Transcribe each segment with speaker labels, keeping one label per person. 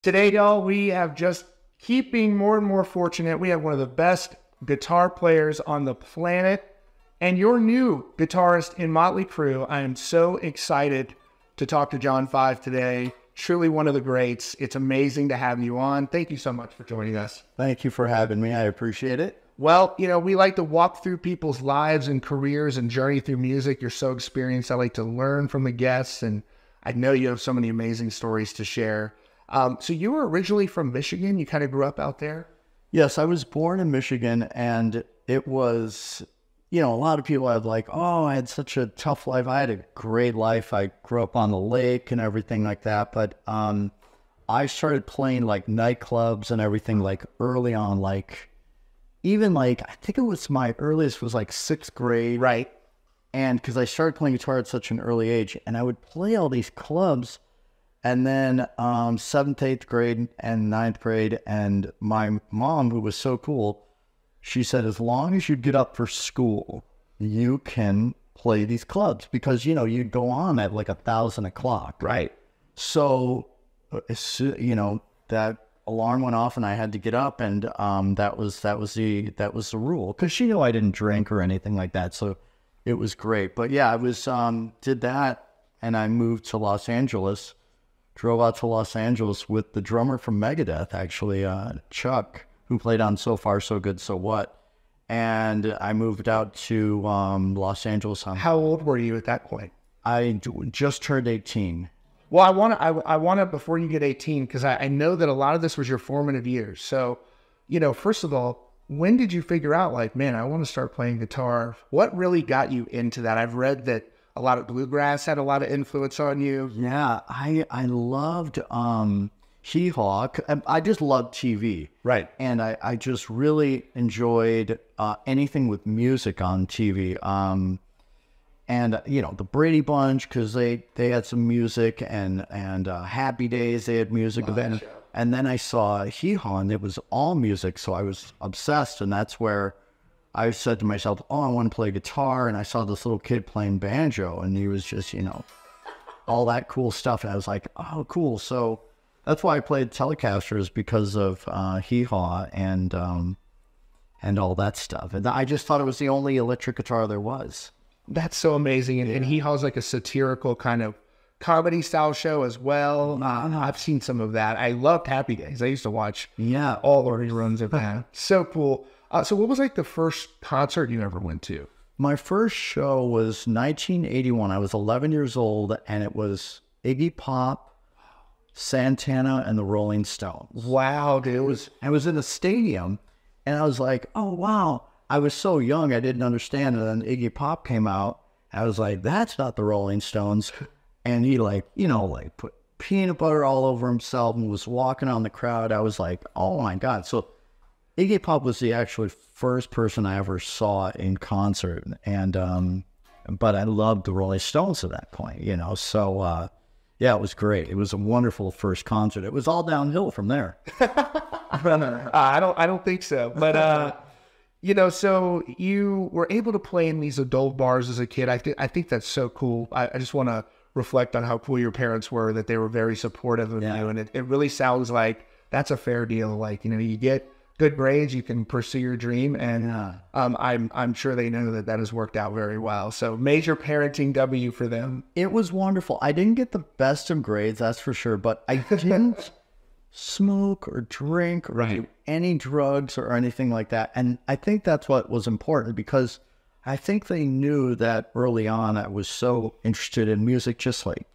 Speaker 1: Today, y'all, we have just keeping more and more fortunate. We have one of the best guitar players on the planet and your new guitarist in Motley Crue. I am so excited to talk to John Five today. Truly one of the greats. It's amazing to have you on. Thank you so much for joining us.
Speaker 2: Thank you for having me. I appreciate it.
Speaker 1: Well, we like to walk through people's lives and careers and journey through music. You're so experienced. I like to learn from the guests, and I know you have so many amazing stories to share. So you were originally from Michigan. You kind of grew up out there?
Speaker 2: Yes, I was born in Michigan, and it was, a lot of people have like, oh, I had such a tough life. I had a great life. I grew up on the lake and everything like that. But I started playing like nightclubs and everything like early on, I think it was my earliest was like 6th grade.
Speaker 1: Right.
Speaker 2: And because I started playing guitar at such an early age, and I would play all these clubs. And then 7th, 8th grade and 9th grade, and my mom, who was so cool, she said, as long as you get up for school, you can play these clubs because, you'd go on at like 1,000 o'clock.
Speaker 1: Right.
Speaker 2: So, that alarm went off and I had to get up, and that was the rule because she knew I didn't drink or anything like that. So it was great. But yeah, I was did that, and I moved to Los Angeles. Drove out to Los Angeles with the drummer from Megadeth, actually, Chuck, who played on So Far, So Good, So What. And I moved out to Los Angeles.
Speaker 1: How old were you at that point?
Speaker 2: I just turned 18.
Speaker 1: Well, I want to, before you get 18, because I know that a lot of this was your formative years. So, first of all, when did you figure out, like, man, I want to start playing guitar? What really got you into that? I've read that a lot of bluegrass had a lot of influence on you.
Speaker 2: Yeah, I loved Hee Haw. I just loved TV.
Speaker 1: Right.
Speaker 2: And I just really enjoyed anything with music on TV. And, the Brady Bunch, because they had some music, and Happy Days, they had music. And then I saw Hee Haw, and it was all music, so I was obsessed, and that's where I said to myself, oh, I want to play guitar. And I saw this little kid playing banjo, and he was just, all that cool stuff. And I was like, oh, cool. So that's why I played Telecasters, because of Hee Haw and all that stuff. And I just thought it was the only electric guitar there was.
Speaker 1: That's so amazing. And Hee Haw's like a satirical kind of comedy style show as well. I've seen some of that. I loved Happy Days. I used to watch all the reruns of that. So cool. So what was like the first concert you ever went to?
Speaker 2: My first show was 1981. I was 11 years old, and it was Iggy Pop, Santana, and the Rolling Stones.
Speaker 1: Wow, dude.
Speaker 2: I was in a stadium, and I was like, oh, wow. I was so young, I didn't understand. And then Iggy Pop came out. I was like, that's not the Rolling Stones. And he put peanut butter all over himself and was walking on the crowd. I was like, oh, my God. So Iggy Pop was the actual first person I ever saw in concert, and but I loved the Rolling Stones at that point, So yeah, it was great. It was a wonderful first concert. It was all downhill from there.
Speaker 1: I don't think so, but so you were able to play in these adult bars as a kid. I think that's so cool. I just want to reflect on how cool your parents were, that they were very supportive of you, and it really sounds like that's a fair deal. Like you get good grades, you can pursue your dream, and I'm sure they know that has worked out very well. So major parenting W for them.
Speaker 2: It was wonderful. I didn't get the best of grades, that's for sure, but I didn't smoke or drink or do any drugs or anything like that. And I think that's what was important, because I think they knew that early on I was so interested in music, just like,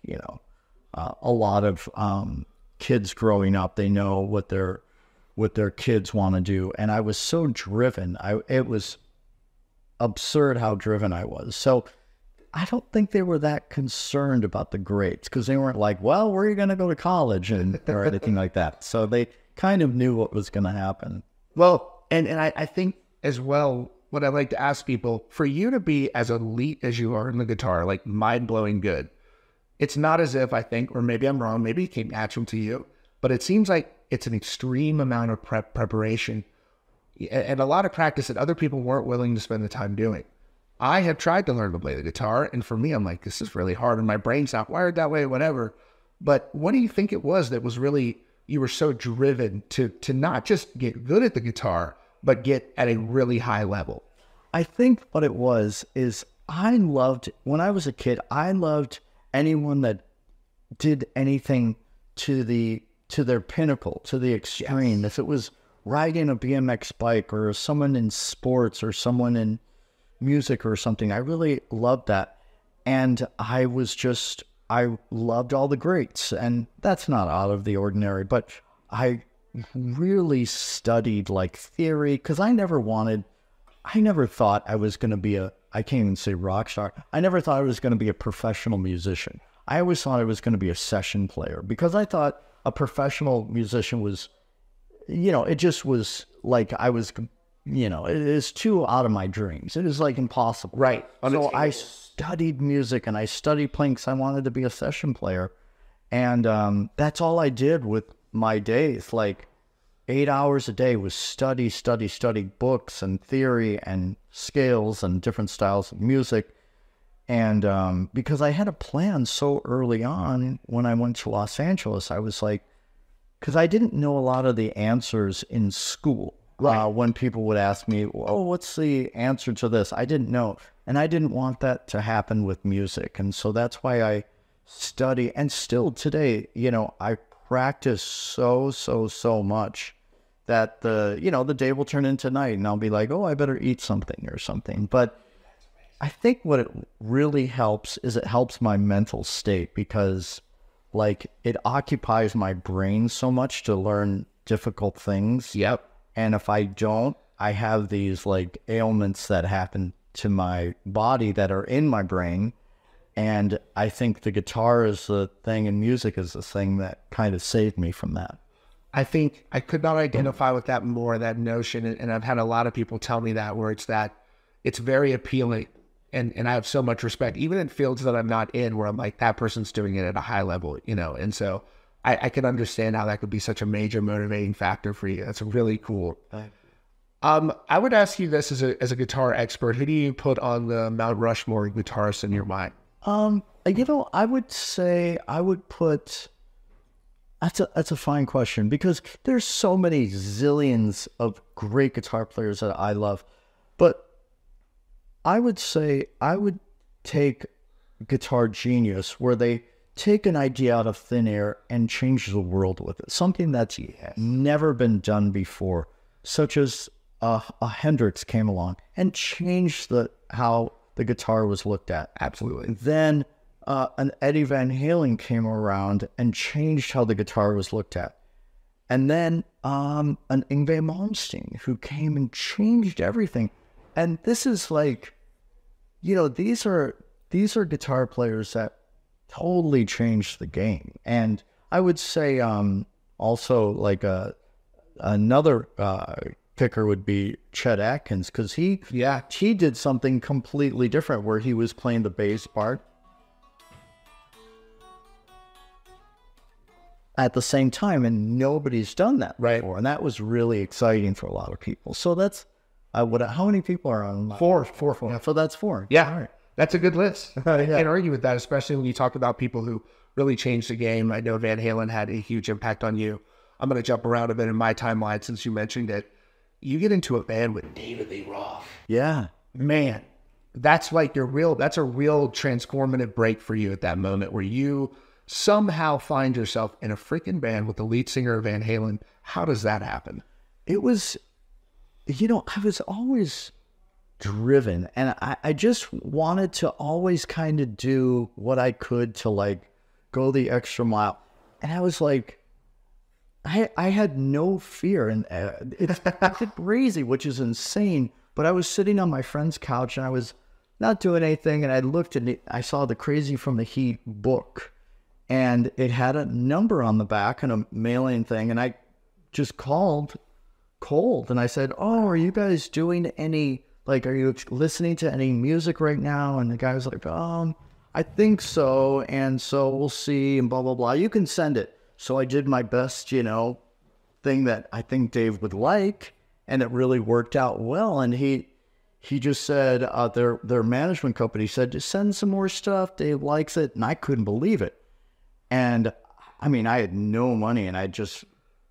Speaker 2: a lot of kids growing up, they know what their kids want to do. And I was so driven. It was absurd how driven I was. So I don't think they were that concerned about the grades, because they weren't like, well, where are you going to go to college or anything like that. So they kind of knew what was going to happen.
Speaker 1: Well, and I think as well, what I like to ask people, for you to be as elite as you are in the guitar, like mind-blowing good, it's not as if I think, or maybe I'm wrong, maybe it came natural to you, but it seems like it's an extreme amount of preparation and a lot of practice that other people weren't willing to spend the time doing. I have tried to learn to play the guitar, and for me, I'm like, this is really hard, and my brain's not wired that way, whatever. But what do you think it was that was really you were so driven to not just get good at the guitar, but get at a really high level?
Speaker 2: I think what it was is when I was a kid, I loved anyone that did anything to their pinnacle, to the extreme. Yes. If it was riding a BMX bike or someone in sports or someone in music or something, I really loved that. And I loved all the greats, and that's not out of the ordinary, but I really studied like theory, because I never thought I was going to be I can't even say rock star. I never thought I was going to be a professional musician. I always thought I was going to be a session player, because I thought a professional musician was, it just was like I was, it is too out of my dreams. It is like impossible.
Speaker 1: Right.
Speaker 2: So I studied music and I studied playing because I wanted to be a session player. And that's all I did with my days. Like 8 hours a day was study books and theory and scales and different styles of music. And because I had a plan so early on when I went to Los Angeles, I was like, because I didn't know a lot of the answers in school. Right. When people would ask me, oh, what's the answer to this? I didn't know. And I didn't want that to happen with music. And so that's why I study. And still today, I practice so much that the day will turn into night and I'll be like, oh, I better eat something or something. But I think what it really helps is it helps my mental state, because like it occupies my brain so much to learn difficult things.
Speaker 1: Yep.
Speaker 2: And if I don't, I have these like ailments that happen to my body that are in my brain. And I think the guitar is the thing and music is the thing that kind of saved me from that.
Speaker 1: I think I could not identify with that more, that notion. And I've had a lot of people tell me that, where it's very appealing. And I have so much respect, even in fields that I'm not in, where I'm like, that person's doing it at a high level, And so I can understand how that could be such a major motivating factor for you. That's really cool. I would ask you this as a guitar expert: who do you put on the Mount Rushmore of guitarists in your mind?
Speaker 2: I would say I would put. That's a fine question, because there's so many zillions of great guitar players that I love, but I would say I would take Guitar Genius, where they take an idea out of thin air and change the world with it. Something that's never been done before, such as a Hendrix came along and changed how the guitar was looked at.
Speaker 1: Absolutely.
Speaker 2: Then an Eddie Van Halen came around and changed how the guitar was looked at. And then an Yngwie Malmsteen, who came and changed everything. And this is like, these are guitar players that totally changed the game. And I would say also like another picker would be Chet Atkins, because he did something completely different, where he was playing the bass part at the same time, and nobody's done that before. And that was really exciting for a lot of people. So that's how many people are on?
Speaker 1: Four.
Speaker 2: Yeah, so that's 4.
Speaker 1: Yeah. All right. That's a good list. I can't argue with that, especially when you talk about people who really changed the game. I know Van Halen had a huge impact on you. I'm going to jump around a bit in my timeline since you mentioned it. You get into a band with David Lee Roth.
Speaker 2: Yeah.
Speaker 1: Man, that's like that's a real transformative break for you at that moment, where you somehow find yourself in a freaking band with the lead singer of Van Halen. How does that happen?
Speaker 2: It was, I was always driven, and I just wanted to always kind of do what I could to like go the extra mile. And I was like, I had no fear, and it's crazy, which is insane. But I was sitting on my friend's couch and I was not doing anything, and I looked and I saw the Crazy from the Heat book, and it had a number on the back and a mailing thing, and I just called cold and I said, "Oh, are you guys doing any, like, are you listening to any music right now?" And the guy was like, I think so, and so we'll see, and blah, blah, blah. You can send it. So I did my best, thing that I think Dave would like, and it really worked out well. And he just said, their management company said, just send some more stuff. Dave likes it. And I couldn't believe it. And I mean, I had no money, and I just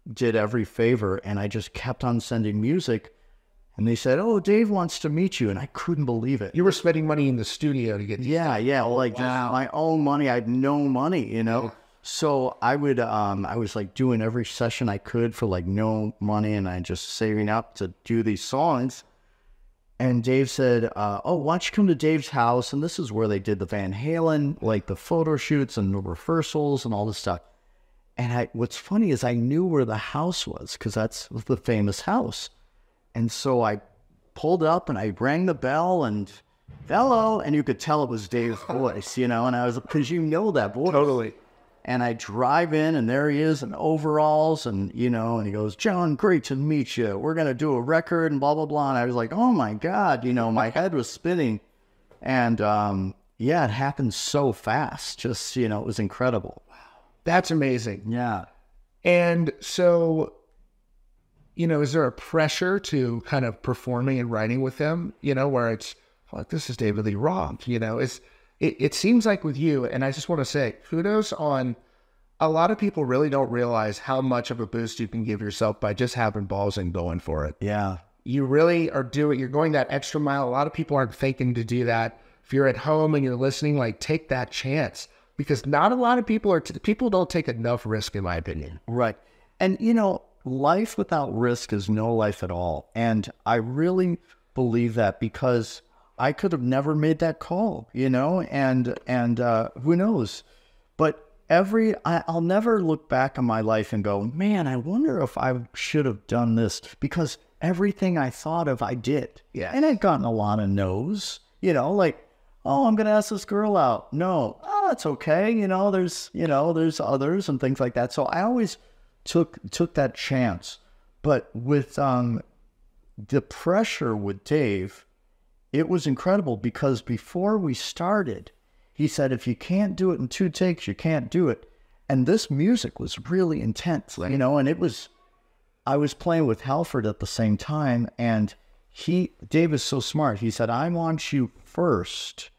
Speaker 2: did every favor, and I just kept on sending music. And they said, "Oh, Dave wants to meet you," and I couldn't believe it.
Speaker 1: You were spending money in the studio to get these.
Speaker 2: Yeah, like just my own money. I had no money, you know. So I would, I was like doing every session I could for like no money, and I just saving up to do these songs. And Dave said, "Oh, why don't you come to Dave's house?" And this is where they did the Van Halen, like the photo shoots and the rehearsals and all this stuff. And what's funny is I knew where the house was because that's the famous house. And so I pulled up and I rang the bell and hello, and you could tell it was Dave's voice, you know, and I was, because you know that voice.
Speaker 1: Totally.
Speaker 2: And I drive in and there he is in overalls and, you know, and he goes, "John, great to meet you. We're going to do a record and blah, blah, blah." And I was like, oh my God, you know, my head was spinning. And yeah, it happened so fast. Just, you know, it was incredible.
Speaker 1: That's amazing.
Speaker 2: Yeah.
Speaker 1: And so, you know, is there a pressure to kind of performing and writing with them, you know, where it's like, this is David Lee Roth, you know, it seems like with you, and I just want to say kudos on, a lot of people really don't realize how much of a boost you can give yourself by just having balls and going for it.
Speaker 2: Yeah.
Speaker 1: You really are you're going that extra mile. A lot of people aren't thinking to do that. If you're at home and you're listening, like, take that chance, because not a lot of people people don't take enough risk, in my opinion.
Speaker 2: Right. And, you know, life without risk is no life at all. And I really believe that, because I could have never made that call, you know, and who knows, but I'll never look back on my life and go, man, I wonder if I should have done this, because everything I thought of, I did.
Speaker 1: Yeah.
Speaker 2: And I'd gotten a lot of no's, you know, like, oh, I'm going to ask this girl out. No, oh, it's okay. You know, there's others and things like that. So I always took that chance. But with the pressure with Dave, it was incredible, because before we started, he said, if you can't do it in 2 takes, you can't do it. And this music was really intense, you know, and I was playing with Halford at the same time, and Dave is so smart. He said, I want you first,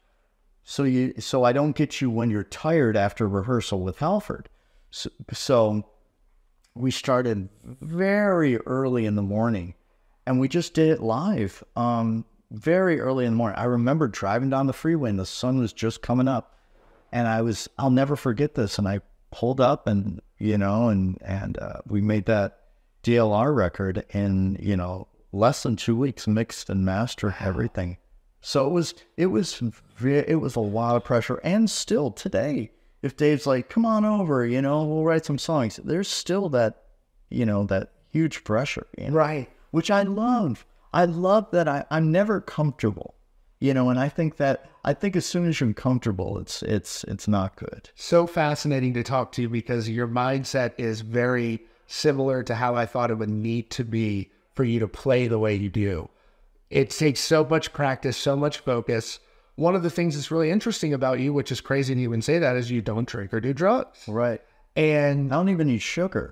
Speaker 2: so I don't get you when you're tired after rehearsal with Halford. So we started very early in the morning, and we just did it live. Very early in the morning. I remember driving down the freeway and the sun was just coming up, and I'll never forget this. And I pulled up, and, you know, and we made that DLR record in, you know, less than 2 weeks, mixed and mastered everything. So it was a lot of pressure. And still today, if Dave's like, come on over, you know, we'll write some songs, there's still that, you know, that huge pressure, you know?
Speaker 1: Right.
Speaker 2: Which I love. I love that I'm never comfortable, you know, and I think as soon as you're comfortable, it's not good.
Speaker 1: So fascinating to talk to you, because your mindset is very similar to how I thought it would need to be for you to play the way you do. It takes so much practice, so much focus. One of the things that's really interesting about you, which is crazy to even say that, is you don't drink or do drugs.
Speaker 2: Right.
Speaker 1: And
Speaker 2: I don't even eat sugar.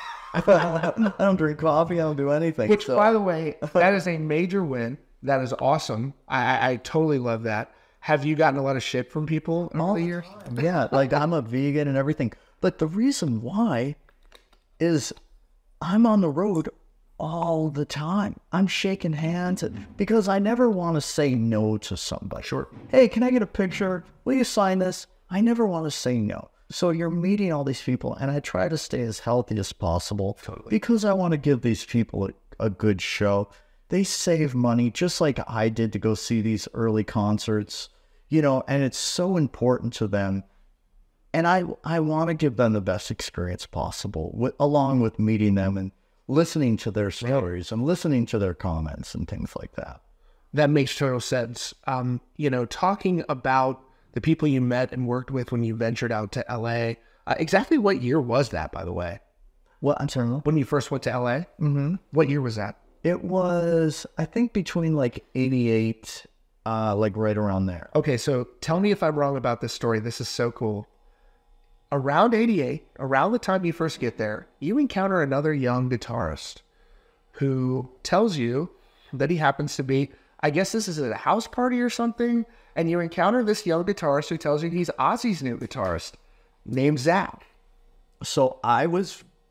Speaker 2: I don't drink coffee. I don't do anything.
Speaker 1: Which, by the way, that is a major win. That is awesome. I totally love that. Have you gotten a lot of shit from people over the years?
Speaker 2: Yeah, like I'm a vegan and everything. But the reason why is I'm on the road all the time. I'm shaking hands because I never want to say no to somebody.
Speaker 1: Sure.
Speaker 2: Hey, can I get a picture? Will you sign this? I never want to say no. So you're meeting all these people, and I try to stay as healthy as possible.
Speaker 1: Totally.
Speaker 2: Because I want to give these people a good show. They save money just like I did to go see these early concerts, you know, and it's so important to them. And I want to give them the best experience possible, along with meeting them and listening to their stories and listening to their comments and things like that.
Speaker 1: That makes total sense. You know, talking about the people you met and worked with when you ventured out to LA, exactly what year was that, by the way?
Speaker 2: What? I'm sorry.
Speaker 1: When you first went to LA? Mm-hmm. What year was that?
Speaker 2: It was, I think, between like 88, like right around there.
Speaker 1: Okay, so tell me if I'm wrong about this story. This is so cool. Around 88, around the time you first get there, you encounter another young guitarist who tells you that he happens to be, I guess this is at a house party or something, and you encounter this young guitarist who tells you he's Ozzy's new guitarist, named Zach.
Speaker 2: So I was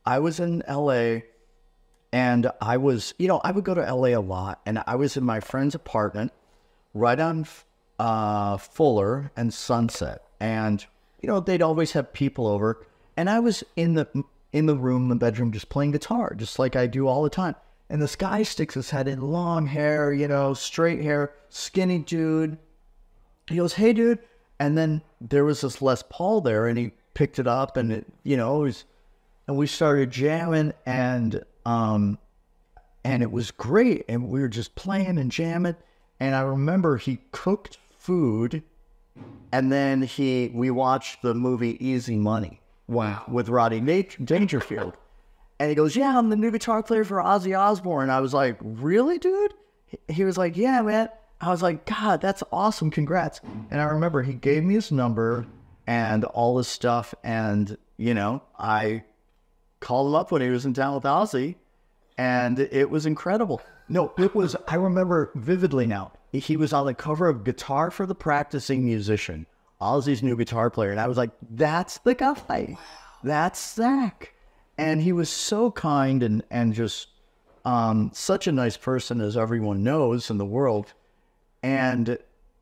Speaker 2: I was in LA, and I was, I would go to LA a lot, and I was in my friend's apartment right on Fuller and Sunset. And, they'd always have people over, and I was in the room, the bedroom, just playing guitar, just like I do all the time. And this guy sticks his head in, long hair, straight hair, skinny dude. He goes, "Hey, dude." And then there was this Les Paul there, and he picked it up, and and we started jamming, and it was great. And we were just playing and jamming. And I remember he cooked food, and then we watched the movie Easy Money.
Speaker 1: Wow.
Speaker 2: With Rodney Dangerfield. And he goes, "Yeah, I'm the new guitar player for Ozzy Osbourne." I was like, "Really, dude?" He was like, "Yeah, man." I was like, "God, that's awesome. Congrats." And I remember he gave me his number and all his stuff. And, I called him up when he was in town with Ozzy, and it was incredible. No, I remember vividly now. He was on the cover of Guitar for the Practicing Musician, Ozzy's new guitar player. And I was like, that's the guy. That's Zach. And he was so kind and just such a nice person, as everyone knows in the world. And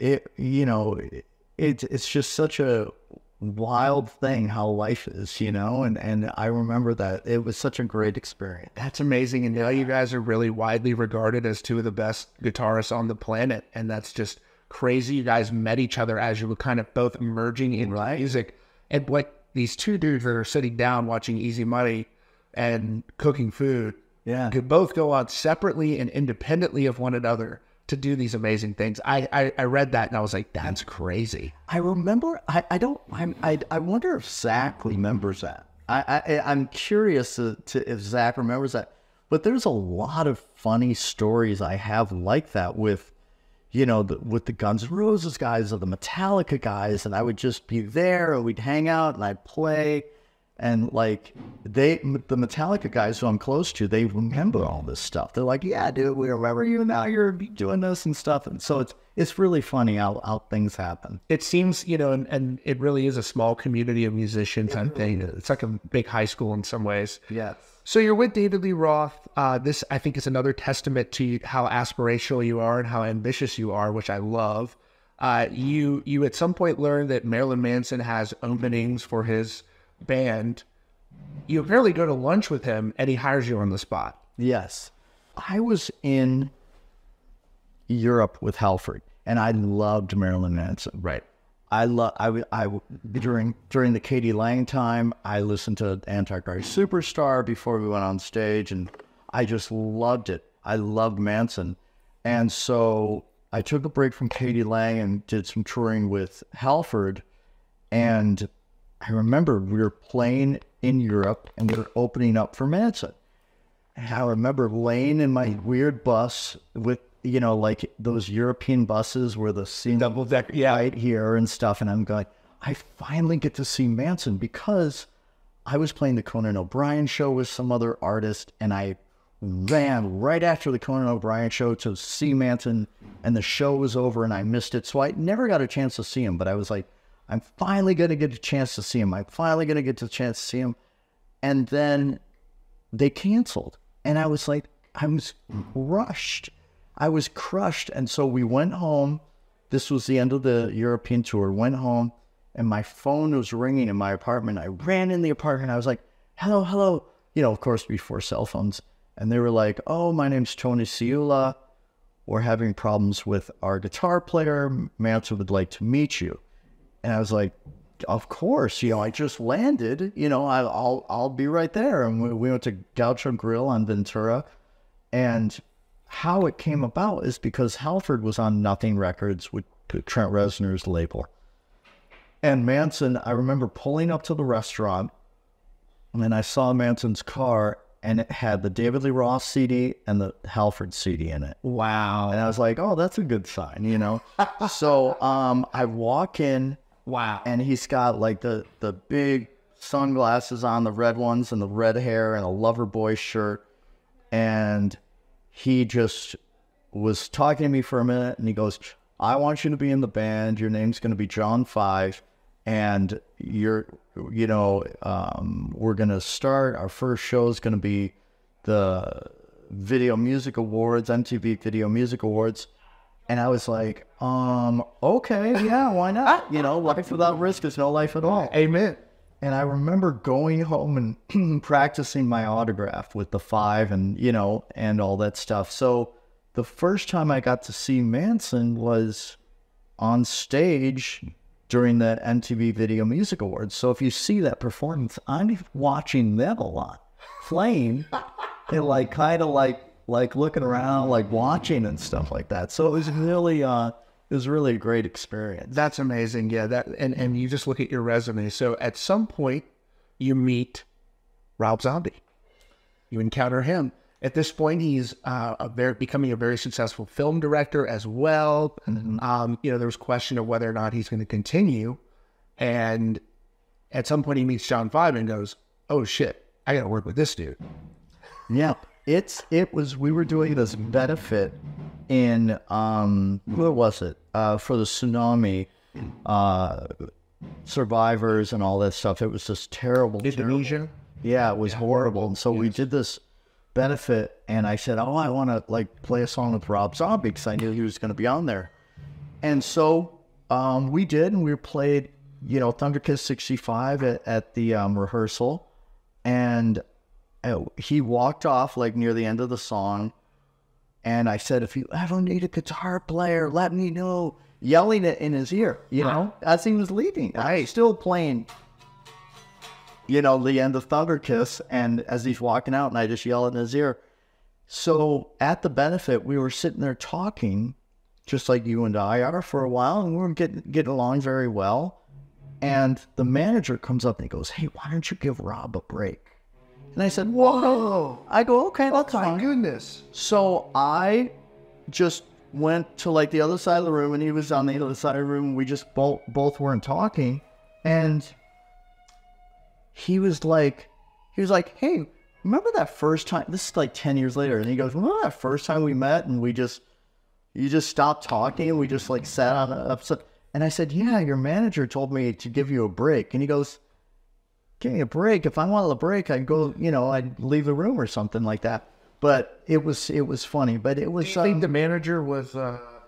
Speaker 2: it's just such a wild thing how life is, and I remember that it was such a great experience.
Speaker 1: That's amazing. And now you guys are really widely regarded as two of the best guitarists on the planet. And that's just crazy. You guys met each other as you were kind of both emerging in music. And these two dudes that are sitting down watching Easy Money and cooking food, could both go on separately and independently of one another to do these amazing things. I read that and I was like, that's crazy.
Speaker 2: I remember, I wonder if Zach remembers that. I'm curious if Zach remembers that. But there's a lot of funny stories I have like that with, with the Guns N' Roses guys or the Metallica guys. And I would just be there, and we'd hang out and I'd play. And the Metallica guys who I'm close to, they remember all this stuff. They're like, "Yeah, dude, we remember you. Now you're doing this and stuff." And so it's really funny how things happen.
Speaker 1: It seems, and it really is a small community of musicians. I think it's like a big high school in some ways.
Speaker 2: Yes.
Speaker 1: So you're with David Lee Roth. This, I think, is another testament to how aspirational you are and how ambitious you are, which I love. You at some point learned that Marilyn Manson has openings for his band. You apparently go to lunch with him and he hires you on the spot.
Speaker 2: Yes. I was in Europe with Halford, and I loved Marilyn Manson.
Speaker 1: Right.
Speaker 2: During the Katie Lang time, I listened to Antichrist Superstar before we went on stage, and I just loved it. I loved Manson. And so I took a break from Katie Lang and did some touring with Halford, and I remember we were playing in Europe and we were opening up for Manson. And I remember laying in my weird bus with, like those European buses where the seat
Speaker 1: double deck,
Speaker 2: right here and stuff. And I'm going, I finally get to see Manson, because I was playing the Conan O'Brien show with some other artist, and I ran right after the Conan O'Brien show to see Manson, and the show was over and I missed it. So I never got a chance to see him, but I was like, I'm finally going to get a chance to see him. I'm finally going to get the chance to see him. And then they canceled. And I was like, I was crushed. I was crushed. And so we went home. This was the end of the European tour. Went home, and my phone was ringing in my apartment. I ran in the apartment. I was like, "Hello, hello." Of course, before cell phones. And they were like, "Oh, my name's Tony Ciula. We're having problems with our guitar player. Manson would like to meet you." And I was like, "Of course, I just landed, I'll be right there." And we went to Gaucho Grill on Ventura. And how it came about is because Halford was on Nothing Records with Trent Reznor's label. And Manson, I remember pulling up to the restaurant, and then I saw Manson's car, and it had the David Lee Roth CD and the Halford CD in it.
Speaker 1: Wow.
Speaker 2: And I was like, "Oh, that's a good sign," So I walk in.
Speaker 1: Wow.
Speaker 2: And he's got like the big sunglasses on, the red ones, and the red hair, and a Loverboy shirt. And he just was talking to me for a minute, and he goes, "I want you to be in the band. Your name's going to be John Five, and we're going to start, our first show is going to be the Video Music Awards, MTV Video Music Awards. And I was like, okay, yeah, why not? Life without risk is no life at all.
Speaker 1: Amen.
Speaker 2: And I remember going home and practicing my autograph with the 5 and, and all that stuff. So the first time I got to see Manson was on stage during the MTV Video Music Awards. So if you see that performance, I'm watching them a lot, playing and kind of looking around, watching and stuff like that. So it was really a great experience.
Speaker 1: That's amazing. Yeah, and you just look at your resume. So at some point, you meet Rob Zombie. You encounter him. At this point, he's becoming a very successful film director as well. Mm-hmm. There was question of whether or not he's going to continue. And at some point, he meets John Five and goes, "Oh shit, I got to work with this dude."
Speaker 2: Yeah, we were doing this benefit in where was it? For the tsunami survivors and all that stuff. It was just terrible.
Speaker 1: Indonesia?
Speaker 2: Yeah, it was horrible. And so we did this benefit, and I said, I want to play a song with Rob Zombie because I knew he was going to be on there. And so we did, and we played, Thunder Kiss 65 at the rehearsal, and he walked off near the end of the song, and I said, if you ever need a guitar player, let me know, yelling it in his ear, as he was leaving. I was still playing, the end of Thunder Kiss, and as he's walking out, and I just yell in his ear. So at the benefit, we were sitting there talking, just like you and I are, for a while, and we were getting along very well. And the manager comes up and he goes, "Hey, why don't you give Rob a break?" And I said, "Whoa!" I go, "Okay, that's fine."
Speaker 1: My goodness.
Speaker 2: So I just went to the other side of the room, and he was on the other side of the room. We just both weren't talking, and he was like, "Hey, remember that first time?" This is 10 years later, and he goes, "Remember that first time we met, and you just stopped talking, and we just sat on an upset?" And I said, "Yeah, your manager told me to give you a break." And he goes, "Give me a break. If I wanted a break, I'd go, I'd leave the room or something like that." But it was funny. But it was.
Speaker 1: Do you think the manager was?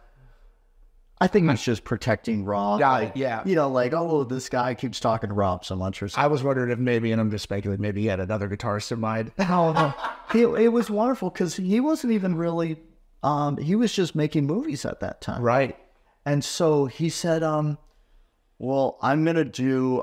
Speaker 2: I think he's just protecting Rob.
Speaker 1: Yeah.
Speaker 2: Oh, this guy keeps talking to Rob so much or something.
Speaker 1: I was wondering if maybe, and I'm just speculating, maybe he had another guitarist in mind.
Speaker 2: No. It was wonderful because he wasn't even really. He was just making movies at that time.
Speaker 1: Right.
Speaker 2: And so he said, well, I'm going to do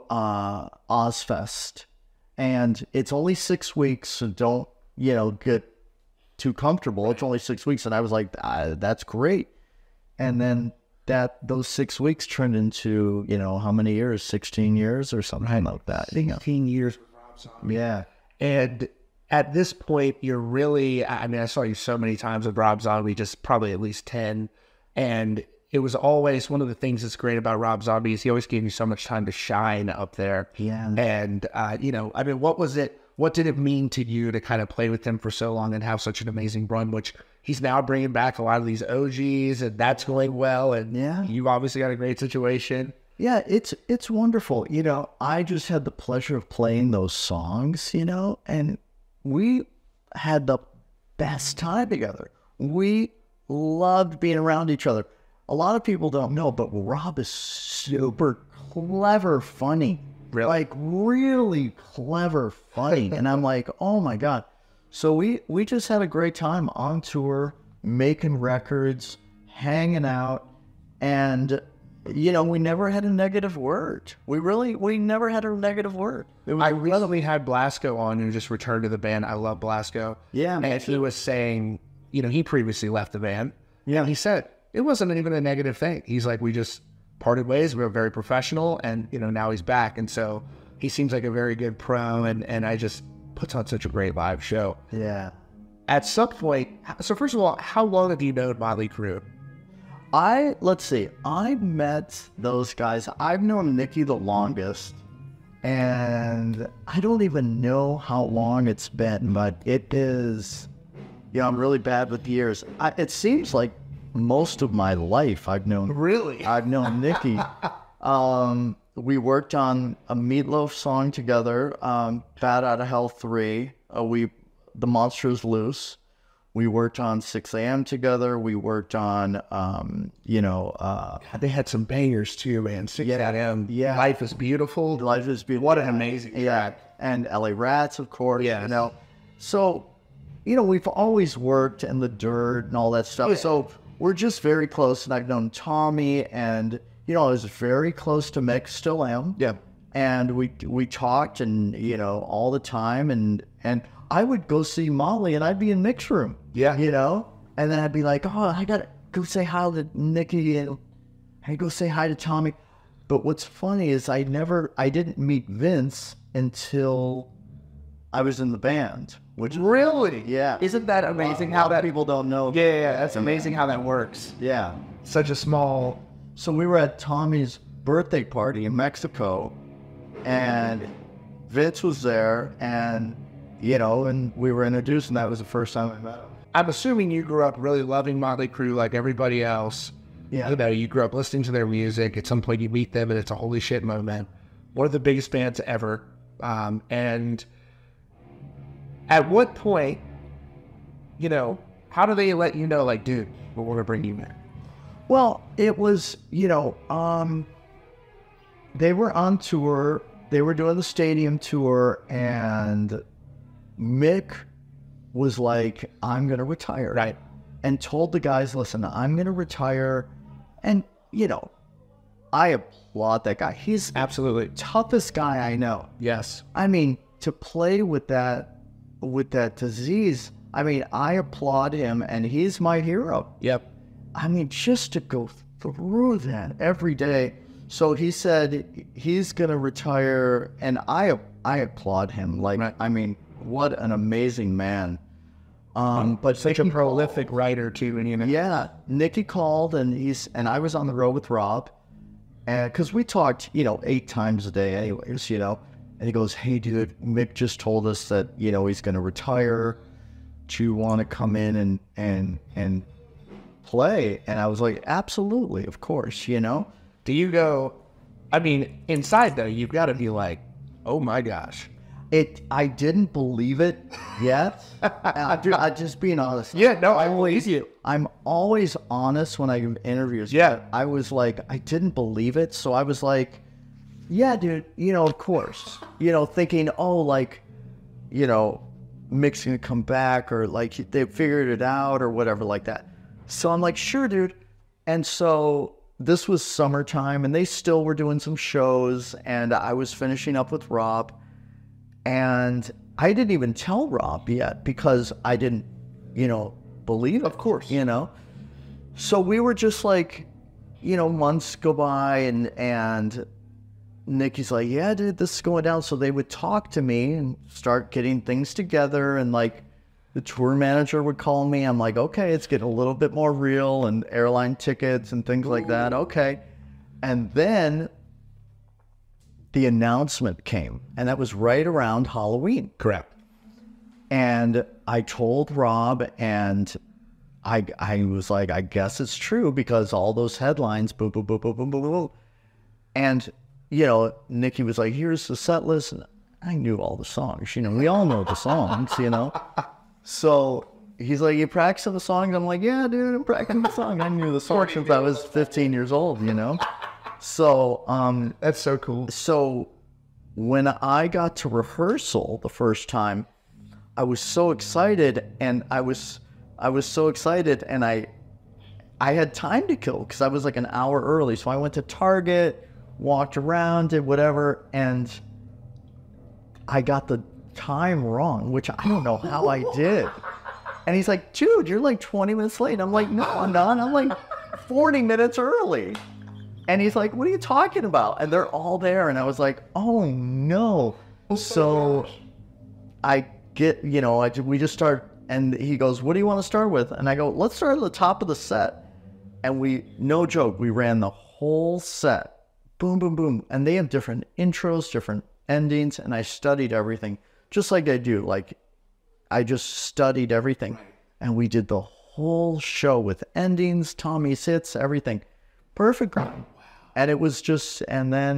Speaker 2: Ozfest, and it's only 6 weeks, so don't, get too comfortable. It's only 6 weeks. And I was like, that's great. And then those 6 weeks turned into, how many years? 16 years or something like that.
Speaker 1: 16 years with Rob Zombie.
Speaker 2: Yeah.
Speaker 1: And at this point, you're really, I saw you so many times with Rob Zombie, just probably at least 10. And it was always one of the things that's great about Rob Zombie is he always gave you so much time to shine up there.
Speaker 2: Yeah.
Speaker 1: And, what was it? What did it mean to you to kind of play with him for so long and have such an amazing run, which he's now bringing back a lot of these OGs, and that's going well. And you've obviously got a great situation.
Speaker 2: Yeah, it's wonderful. I just had the pleasure of playing those songs, and we had the best time together. We loved being around each other. A lot of people don't know, but Rob is super clever, funny.
Speaker 1: Really?
Speaker 2: Really clever, funny. And I'm like, oh my God. So we just had a great time on tour, making records, hanging out, and we never had a negative word. We never had a negative word.
Speaker 1: I recently had Blasco on, who just returned to the band. I love Blasco.
Speaker 2: Yeah.
Speaker 1: And he was saying, he previously left the band.
Speaker 2: Yeah.
Speaker 1: He said it wasn't even a negative thing. He's like, we just parted ways. We were very professional, and, now he's back. And so he seems like a very good pro, and I just puts on such a great live show.
Speaker 2: Yeah.
Speaker 1: At some point, so first of all, how long have you known Motley Crue?
Speaker 2: Let's see. I met those guys. I've known Nikki the longest, and I don't even know how long it's been, but it is, I'm really bad with years. It seems like most of my life I've known.
Speaker 1: Really?
Speaker 2: I've known Nikki. we worked on a Meatloaf song together, Bat Out of Hell 3. The Monster Is Loose. We worked on 6 a.m. together. We worked on,
Speaker 1: They had some bangers too, man. 6 a.m.
Speaker 2: Yeah.
Speaker 1: Life is Beautiful.
Speaker 2: Life is Beautiful.
Speaker 1: What an amazing track.
Speaker 2: And LA Rats, of course.
Speaker 1: Yeah.
Speaker 2: So, we've always worked in the dirt and all that stuff.
Speaker 1: Yeah.
Speaker 2: So we're just very close. And I've known Tommy, and, I was very close to Mick, still am.
Speaker 1: Yeah.
Speaker 2: And we talked and, all the time. And I would go see Molly and I'd be in Mick's room.
Speaker 1: Yeah.
Speaker 2: And then I'd be like, oh, I got to go say hi to Nikki and I go say hi to Tommy. But what's funny is I didn't meet Vince until I was in the band. Which
Speaker 1: Really?
Speaker 2: Yeah.
Speaker 1: Isn't that amazing
Speaker 2: how
Speaker 1: how that
Speaker 2: people don't know?
Speaker 1: Yeah, that's amazing how that works.
Speaker 2: Yeah.
Speaker 1: Such a small.
Speaker 2: So we were at Tommy's birthday party in Mexico, and Vince was there, and and we were introduced, and that was the first time I met him.
Speaker 1: I'm assuming you grew up really loving Motley Crue like everybody else.
Speaker 2: Yeah.
Speaker 1: You grew up listening to their music. At some point you meet them and it's a holy shit moment. One of the biggest bands ever. And at what point, how do they let you know, like, dude, we're going to bring you back?
Speaker 2: Well, it was, they were on tour. They were doing the stadium tour, and Mick was like, I'm going to retire.
Speaker 1: Right.
Speaker 2: And told the guys, listen, I'm going to retire. And, I applaud that guy. He's
Speaker 1: Absolutely.
Speaker 2: the toughest guy I know.
Speaker 1: Yes.
Speaker 2: I mean, to play with that disease, I applaud him, and he's my hero.
Speaker 1: Yep.
Speaker 2: Just to go through that every day. So he said he's going to retire, and I applaud him. Like,
Speaker 1: Right.
Speaker 2: What an amazing man. But
Speaker 1: Such a prolific writer too, and
Speaker 2: yeah, Nikki called, and I was on the road with Rob, and because we talked, 8 times a day, anyways, and he goes, "Hey, dude, Mick just told us that he's going to retire. Do you want to come in and play?" And I was like, "Absolutely, of course."
Speaker 1: Do you go? Inside though, you've got to be like, oh my gosh.
Speaker 2: I didn't believe it yet. Dude, I'm just being honest.
Speaker 1: Yeah, no, I believe you.
Speaker 2: I'm always honest when I give interviews.
Speaker 1: Yeah.
Speaker 2: I was like, I didn't believe it. So I was like, yeah, dude, of course. Thinking, Mick's going to come back, or like they figured it out or whatever like that. So I'm like, sure, dude. And so this was summertime, and they still were doing some shows, and I was finishing up with Rob. And I didn't even tell Rob yet because I didn't, believe it.
Speaker 1: Of course.
Speaker 2: So we were just like, months go by, and Nikki's like, yeah, dude, this is going down. So they would talk to me and start getting things together. And like the tour manager would call me. I'm like, okay, it's getting a little bit more real, and airline tickets and things like that. Okay. And then the announcement came, and that was right around Halloween.
Speaker 1: Correct.
Speaker 2: And I told Rob, and I was like, I guess it's true, because all those headlines, boom, boom, boom, boom, boom, boom, boom. And, Nikki was like, here's the set list. And I knew all the songs. We all know the songs, So he's like, you practicing the songs? I'm like, yeah, dude, I'm practicing the songs. I knew the songs since I was 15 years old, So,
Speaker 1: That's so cool.
Speaker 2: So when I got to rehearsal the first time, I was so excited, and I was so excited, and I had time to kill because I was like an hour early. So I went to Target, walked around, did whatever, and I got the time wrong, which I don't know how I did. And he's like, dude, you're like 20 minutes late. I'm like, no, I'm not. I'm like 40 minutes early. And he's like, what are you talking about? And they're all there. And I was like, oh, no. So I get, we just start. And he goes, what do you want to start with? And I go, let's start at the top of the set. And no joke, we ran the whole set. Boom, boom, boom. And they have different intros, different endings. And I studied everything just like I do. Like, I just studied everything. And we did the whole show with endings, Tommy's hits, everything. Perfect. And it was just, and then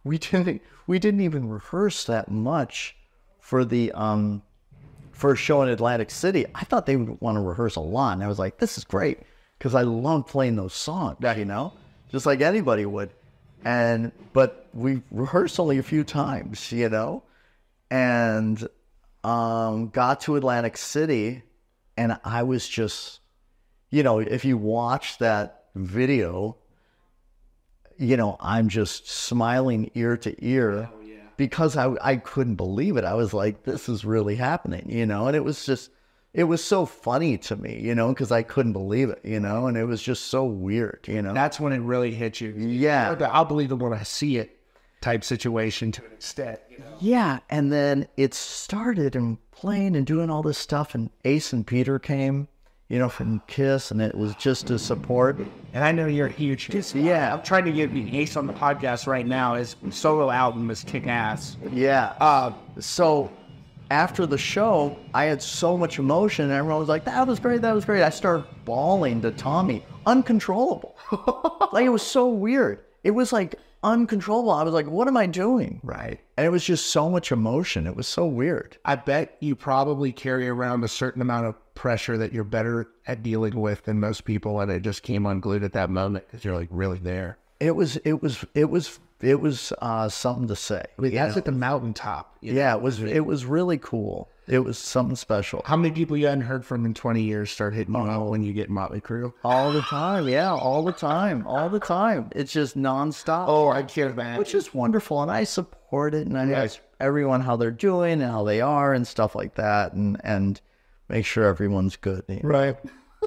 Speaker 2: we didn't even rehearse that much for the first show in Atlantic City. I thought they would want to rehearse a lot, and I was like, this is great, because I love playing those songs, you know, just like anybody would. But we rehearsed only a few times, you know, and got to Atlantic City, and I was just, you know, if you watch that video, you know, I'm just smiling ear to ear because I couldn't believe it. I was like, this is really happening, you know, and it was so funny to me, you know, because I couldn't believe it, you know, and it was just so weird, you know.
Speaker 1: That's when it really hit you.
Speaker 2: Yeah.
Speaker 1: I'll believe it when I see it type situation to an extent, you know.
Speaker 2: Yeah, and then it started and playing and doing all this stuff, and Ace and Peter came, you know, from Kiss, and it was just to support.
Speaker 1: And I know you're a huge Kiss. Yeah, I'm trying to get Ace on the podcast right now. His solo album is kick ass.
Speaker 2: Yeah. So after the show, I had so much emotion, and everyone was like, that was great, that was great. I started bawling to Tommy, uncontrollable. Like, it was so weird. It was like uncontrollable. I was like, what am I doing?
Speaker 1: Right.
Speaker 2: And it was just so much emotion. It was so weird.
Speaker 1: I bet you probably carry around a certain amount of pressure that you're better at dealing with than most people, and it just came unglued at that moment because you're like really there.
Speaker 2: It was something to say.
Speaker 1: That's at the mountaintop.
Speaker 2: Yeah, it was really cool. It was something special.
Speaker 1: How many people you hadn't heard from in 20 years start hitting you up when you get Motley Crue?
Speaker 2: All the time, yeah, all the time. It's just nonstop.
Speaker 1: Oh, I can't imagine.
Speaker 2: Which is wonderful, and I support it, and I ask everyone how they're doing and how they are and stuff like that, and make sure everyone's good.
Speaker 1: Right.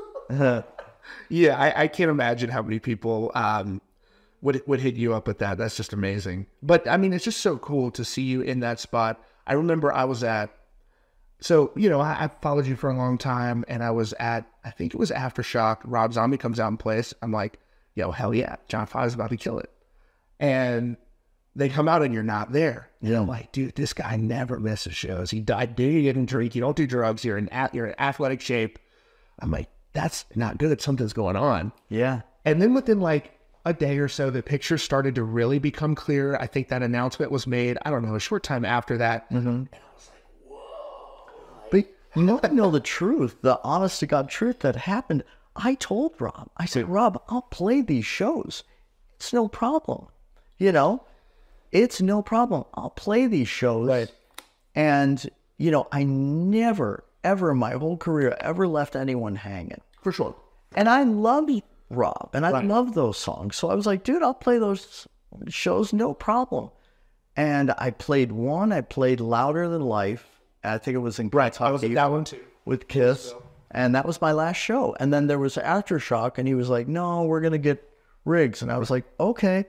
Speaker 1: Yeah, I can't imagine how many people would hit you up with that. That's just amazing. But I mean, it's just so cool to see you in that spot. I remember I was at, so, you know, I followed you for a long time, and I was at, I think it was Aftershock. Rob Zombie comes out and plays. I'm like, yo, hell yeah, John 5's about to kill it. And they come out and you're not there.
Speaker 2: Yeah.
Speaker 1: I'm like, dude, this guy never misses shows. He died, you didn't drink, you don't do drugs, you're in athletic shape. I'm like, that's not good. Something's going on.
Speaker 2: Yeah.
Speaker 1: And then within like a day or so, the picture started to really become clear. I think that announcement was made, I don't know, a short time after that.
Speaker 2: Mm-hmm.
Speaker 1: And I was like, whoa.
Speaker 2: But you know the truth, the honest to God truth that happened. I told Rob, I said, Rob, I'll play these shows. It's no problem. You know, it's no problem. I'll play these shows.
Speaker 1: Right.
Speaker 2: And, you know, I never, ever in my whole career ever left anyone hanging.
Speaker 1: For sure.
Speaker 2: And I love Rob, and I love those songs. So I was like, dude, I'll play those shows, no problem. And I played Louder Than Life. I think it was in
Speaker 1: Right. I was at that one too.
Speaker 2: with Kiss. And that was my last show. And then there was Aftershock, and he was like, no, we're going to get Riggs. And I was like, okay,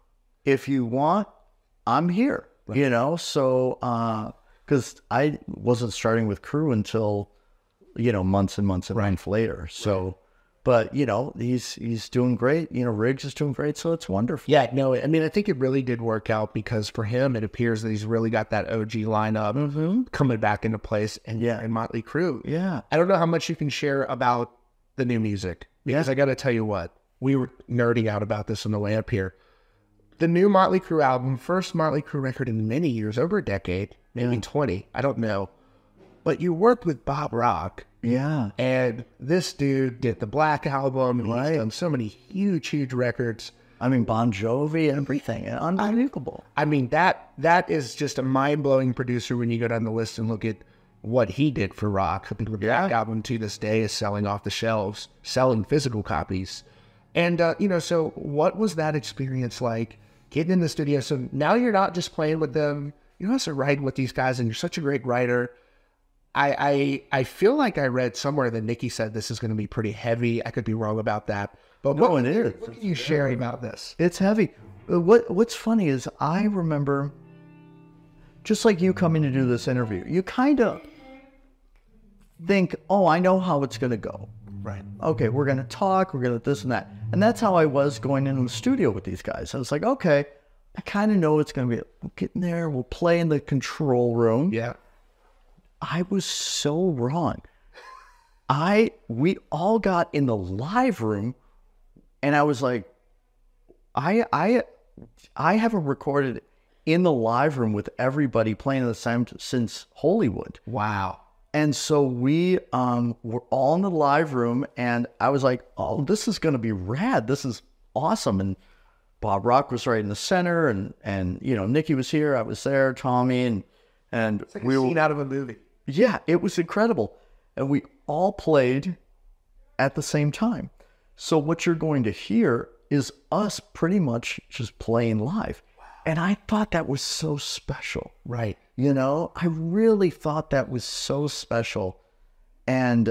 Speaker 2: if you want, I'm here, you know? So, because I wasn't starting with Crue until, you know, months and months later. So, but, you know, he's doing great. You know, Riggs is doing great. So it's wonderful.
Speaker 1: Yeah, no, I mean, I think it really did work out because for him, it appears that he's really got that OG lineup coming back into place and Motley Crue.
Speaker 2: Yeah.
Speaker 1: I don't know how much you can share about the new music because I got to tell you what, we were nerding out about this on the way up here. The new Motley Crue album, first Motley Crue record in many years, over a decade, maybe 20, I don't know. But you worked with Bob Rock.
Speaker 2: Yeah.
Speaker 1: And this dude did the Black Album. And he's done so many huge, huge records.
Speaker 2: I mean, Bon Jovi and everything. Unbelievable.
Speaker 1: I mean, that is just a mind-blowing producer when you go down the list and look at what he did for rock. The Black Album to this day is selling off the shelves, selling physical copies. And, you know, so what was that experience like getting in the studio? So now you're not just playing with them. You're also writing with these guys, and you're such a great writer. I feel like I read somewhere that Nikki said this is going to be pretty heavy. I could be wrong about that. But
Speaker 2: no, it is.
Speaker 1: What can you share about this?
Speaker 2: It's heavy. What's funny is I remember, just like you coming to do this interview, you kind of think, oh, I know how it's going to go.
Speaker 1: Right.
Speaker 2: Okay, we're going to talk, we're going to this and that. And that's how I was going into the studio with these guys. I was like, okay, I kind of know it's going to be, we'll get in there, we'll play in the control room.
Speaker 1: Yeah.
Speaker 2: I was so wrong. We all got in the live room, and I was like, I haven't recorded in the live room with everybody playing the same since Hollywood.
Speaker 1: Wow.
Speaker 2: And so we were all in the live room, and I was like, oh, this is going to be rad. This is awesome. And Bob Rock was right in the center, and you know, Nicky was here, I was there, Tommy, and
Speaker 1: It's like a scene out of a movie.
Speaker 2: yeah, it was incredible. And we all played at the same time. So what you're going to hear is us pretty much just playing live. And I thought that was so special.
Speaker 1: Right.
Speaker 2: You know, I really thought that was so special. And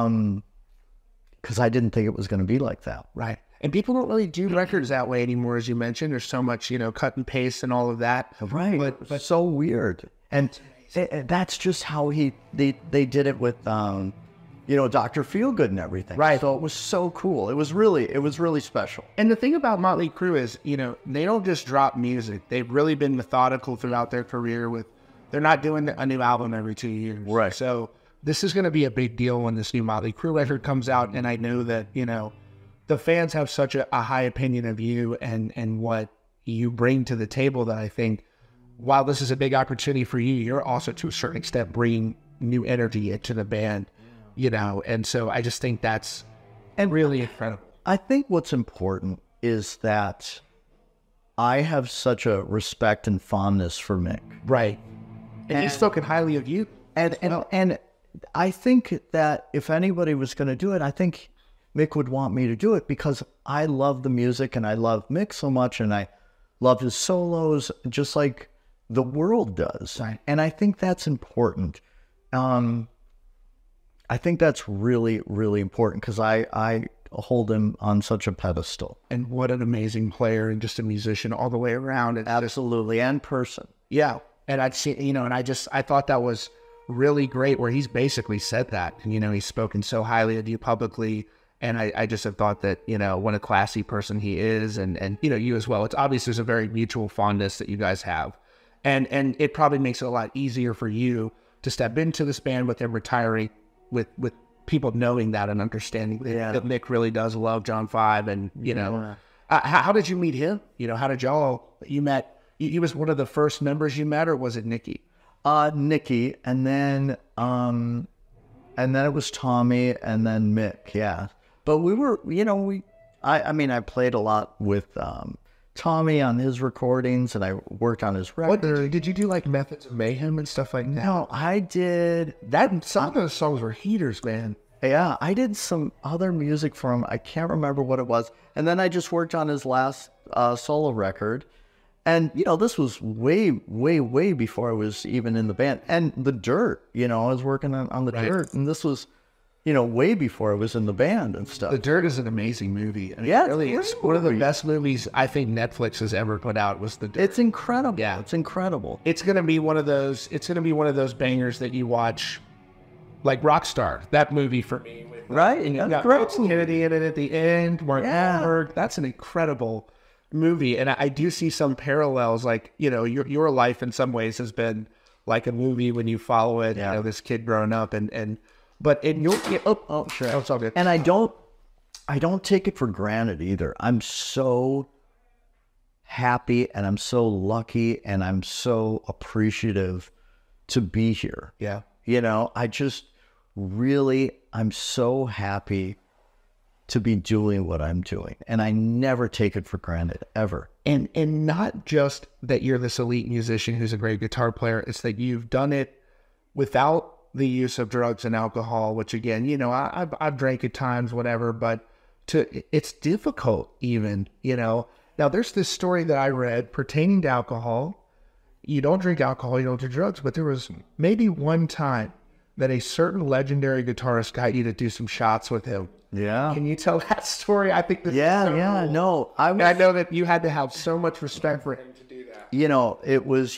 Speaker 2: because I didn't think it was going to be like that.
Speaker 1: Right. And people don't really do records that way anymore, as you mentioned. There's so much, you know, cut and paste and all of that.
Speaker 2: Right.
Speaker 1: But
Speaker 2: so weird. And that's just how they did it with you know, Dr. Feelgood and everything.
Speaker 1: Right.
Speaker 2: So it was so cool. It was really special.
Speaker 1: And the thing about Motley Crue is, you know, they don't just drop music. They've really been methodical throughout their career they're not doing a new album every 2 years.
Speaker 2: Right.
Speaker 1: So this is going to be a big deal when this new Motley Crue record comes out. And I know that, you know, the fans have such a high opinion of you and what you bring to the table that I think, while this is a big opportunity for you, you're also to a certain extent bringing new energy into the band, you know. And so I just think that's really incredible.
Speaker 2: I think what's important is that I have such a respect and fondness for Mick.
Speaker 1: Right. And he's spoken highly of you.
Speaker 2: And I think that if anybody was going to do it, I think Mick would want me to do it because I love the music and I love Mick so much and I love his solos just like the world does.
Speaker 1: Right.
Speaker 2: And I think that's important. I think that's really, really important because I hold him on such a pedestal.
Speaker 1: And what an amazing player and just a musician all the way around. And
Speaker 2: Absolutely. And person.
Speaker 1: yeah. And I'd see, you know, and I thought that was really great where he's basically said that. And, you know, he's spoken so highly of you publicly. And I just have thought that, you know, what a classy person he is. And you know, you as well. It's obvious there's a very mutual fondness that you guys have. And it probably makes it a lot easier for you to step into this band with him retiring with people knowing that and understanding that Mick really does love John 5. And, you know, how did you meet him? You know, how did you met? He was one of the first members you met, or was it Nicky?
Speaker 2: Nicky, and then it was Tommy, and then Mick. Yeah, but we were, you know, I mean, I played a lot with Tommy on his recordings, and I worked on his records.
Speaker 1: What did you do, like Methods of Mayhem and stuff like that?
Speaker 2: No, I did
Speaker 1: that. Some of those songs were heaters, man.
Speaker 2: Yeah, I did some other music for him. I can't remember what it was, and then I just worked on his last solo record. And, you know, this was way, way, way before I was even in the band. And The Dirt, you know, I was working on The Dirt. And this was, you know, way before I was in the band and stuff.
Speaker 1: The Dirt is an amazing movie. I mean,
Speaker 2: yeah,
Speaker 1: really, it's one of the best movies I think Netflix has ever put out was The Dirt.
Speaker 2: It's incredible.
Speaker 1: Yeah.
Speaker 2: It's incredible.
Speaker 1: It's going to be one of those bangers that you watch, like Rockstar, that movie for me.
Speaker 2: Right.
Speaker 1: And you got Coach Kennedy in it at the end, Mark Wahlberg. That's an incredible movie. And I do see some parallels, like, you know, your life in some ways has been like a movie when you follow it, you know, this kid growing up but in your,
Speaker 2: sure.
Speaker 1: Oh, it's all good.
Speaker 2: And I don't take it for granted either. I'm so happy and I'm so lucky and I'm so appreciative to be here.
Speaker 1: Yeah.
Speaker 2: You know, I'm so happy to be doing what I'm doing. And I never take it for granted, ever.
Speaker 1: And not just that you're this elite musician who's a great guitar player, it's that you've done it without the use of drugs and alcohol, which again, you know, I've drank at times, whatever, but it's difficult even, you know. Now there's this story that I read pertaining to alcohol. You don't drink alcohol, you don't do drugs, but there was maybe one time that a certain legendary guitarist got you to do some shots with him.
Speaker 2: Yeah.
Speaker 1: Can you tell that story? I think this is so cool.
Speaker 2: No.
Speaker 1: I know that you had to have so much respect for him to do that.
Speaker 2: You know, it was,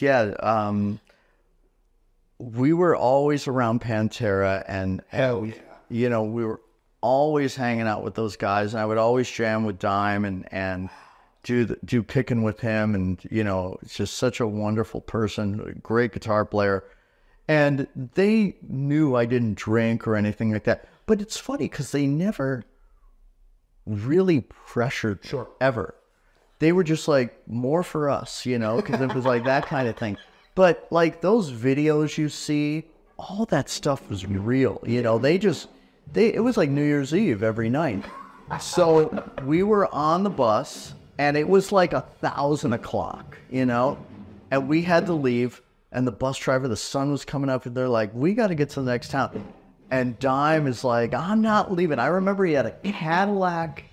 Speaker 2: we were always around Pantera and,
Speaker 1: Hell yeah.
Speaker 2: You know, we were always hanging out with those guys and I would always jam with Dime and do picking with him. And, you know, it's just such a wonderful person, a great guitar player. And they knew I didn't drink or anything like that. But it's funny because they never really pressured me, ever. they were just like more for us, you know, because it was like that kind of thing. But like those videos you see, all that stuff was real, you know. It was like New Year's Eve every night. So we were on the bus, and it was like 1,000 o'clock, you know, and we had to leave. And the bus driver, the sun was coming up, and they're like, we got to get to the next town. And Dime is like, I'm not leaving. I remember he had a Cadillac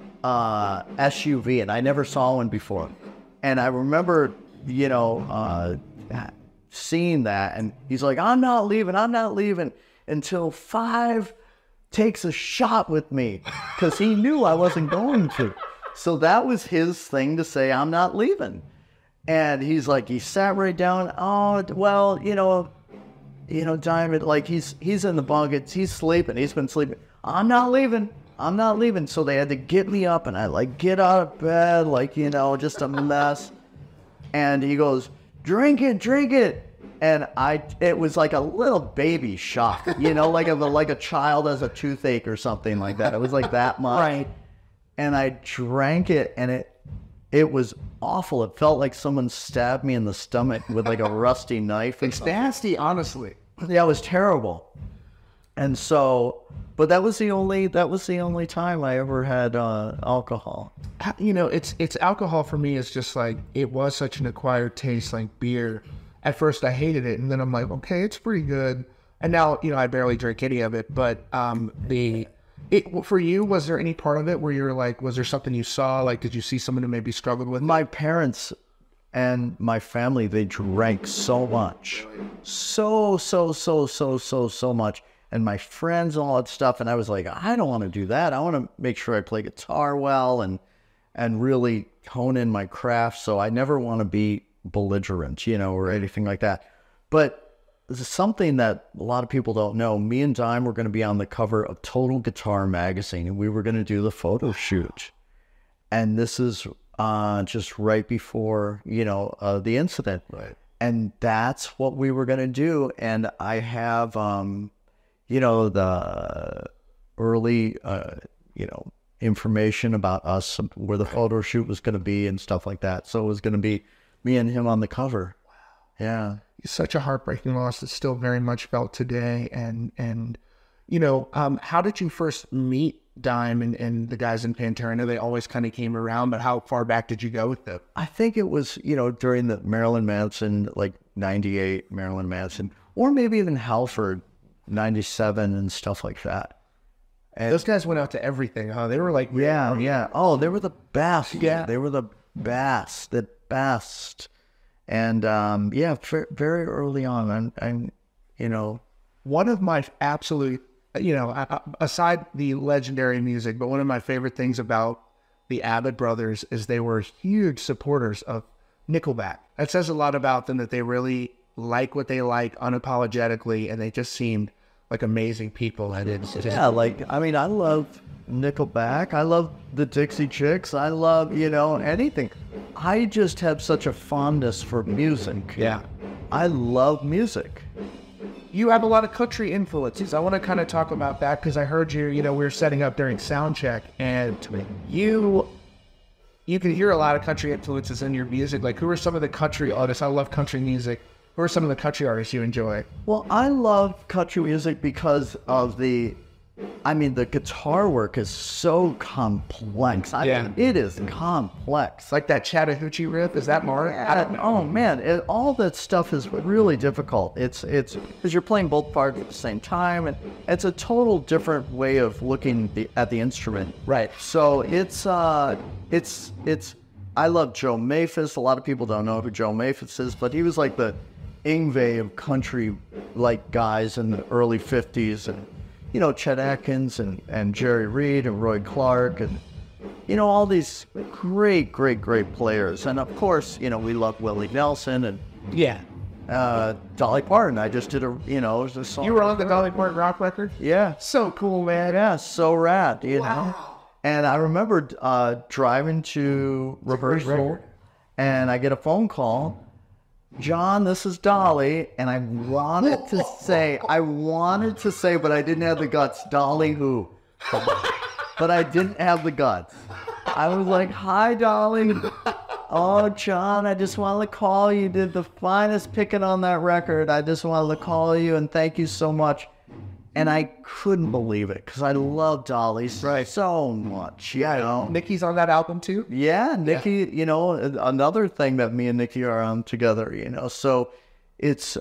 Speaker 2: SUV, and I never saw one before. And I remember, you know, seeing that, and he's like, I'm not leaving until Five takes a shot with me, because he knew I wasn't going to. So that was his thing to say, I'm not leaving. And he's like, he sat right down. Oh, well, you know, Diamond, like he's in the bunk. He's sleeping. He's been sleeping. I'm not leaving. So they had to get me up, and I like get out of bed, like, you know, just a mess. And he goes, drink it. And it was like a little baby shock, you know, like a child has a toothache or something like that. It was like that much.
Speaker 1: Right.
Speaker 2: And I drank it, and it was awful. It felt like someone stabbed me in the stomach with like a rusty knife.
Speaker 1: It's nasty, honestly.
Speaker 2: Yeah, it was terrible. And so, but that was the only time I ever had alcohol.
Speaker 1: You know, it's alcohol for me is just like, it was such an acquired taste, like beer. At first I hated it, and then I'm like, okay, it's pretty good. And now, you know, I barely drink any of it, but for you, was there any part of it where you're like, was there something you saw? Like, did you see someone who maybe struggled with it?
Speaker 2: My parents and my family, they drank so much. So much. And my friends and all that stuff. And I was like, I don't want to do that. I want to make sure I play guitar well and really hone in my craft. So I never want to be belligerent, you know, or anything like that. But this is something that a lot of people don't know. Me and Dime were going to be on the cover of Total Guitar magazine, and we were going to do the photo shoot. And this is just right before, you know, the incident.
Speaker 1: Right.
Speaker 2: And that's what we were going to do. And I have, you know, the early, you know, information about us, where the photo shoot was going to be and stuff like that. So it was going to be me and him on the cover. Wow. Yeah.
Speaker 1: It's such a heartbreaking loss that's still very much felt today. And you know, how did you first meet Dime and the guys in Pantera? I know they always kind of came around, but how far back did you go with them?
Speaker 2: I think it was, you know, during the Marilyn Manson, like 98 Marilyn Manson, or maybe even Halford, 97 and stuff like that.
Speaker 1: And those guys went out to everything, huh? They were like,
Speaker 2: yeah. Oh, they were the best.
Speaker 1: Yeah.
Speaker 2: They were the best. And yeah, very early on, I'm, you know,
Speaker 1: one of my absolute, you know, aside the legendary music, but one of my favorite things about the Abbott brothers is they were huge supporters of Nickelback. That says a lot about them, that they really like what they like unapologetically, and they just seemed like amazing people. And
Speaker 2: yeah, like, I mean, I love Nickelback. I love the Dixie Chicks. I love, you know, anything. I just have such a fondness for music.
Speaker 1: Yeah.
Speaker 2: I love music.
Speaker 1: You have a lot of country influences. I want to kind of talk about that, because I heard you know, we were setting up during sound check, and you can hear a lot of country influences in your music. Like, who are some of the country artists? I love country music. Who are some of the country artists you enjoy?
Speaker 2: Well, I love country music because of the guitar work is so complex. I mean, it is complex.
Speaker 1: Like that Chattahoochee riff, is that Mark?
Speaker 2: Yeah, oh man, all that stuff is really difficult. It's because you're playing both parts at the same time, and it's a total different way of looking at the instrument.
Speaker 1: Right.
Speaker 2: So it's I love Joe Maphis. A lot of people don't know who Joe Maphis is, but he was like the Yngwie of country, like, guys in the early 50s, and you know, Chet Atkins and Jerry Reed and Roy Clark, and you know, all these great players. And of course, you know, we love Willie Nelson and Dolly Parton. I just did a song.
Speaker 1: You were on the Dolly Parton rock record?
Speaker 2: Yeah.
Speaker 1: So cool, man.
Speaker 2: Yeah, so rad, you know. And I remember driving to rehearsal, and I get a phone call. John, this is Dolly, and I wanted to say, but I didn't have the guts. Dolly who? But I didn't have the guts. I was like, hi, darling. Oh, John, I just wanted to call you. You did the finest picking on that record. I just wanted to call you and thank you so much. And I couldn't believe it because I love Dolly so much. You know?
Speaker 1: Nikki's on that album too?
Speaker 2: Yeah, Nikki, you know, another thing that me and Nikki are on together, you know. So it's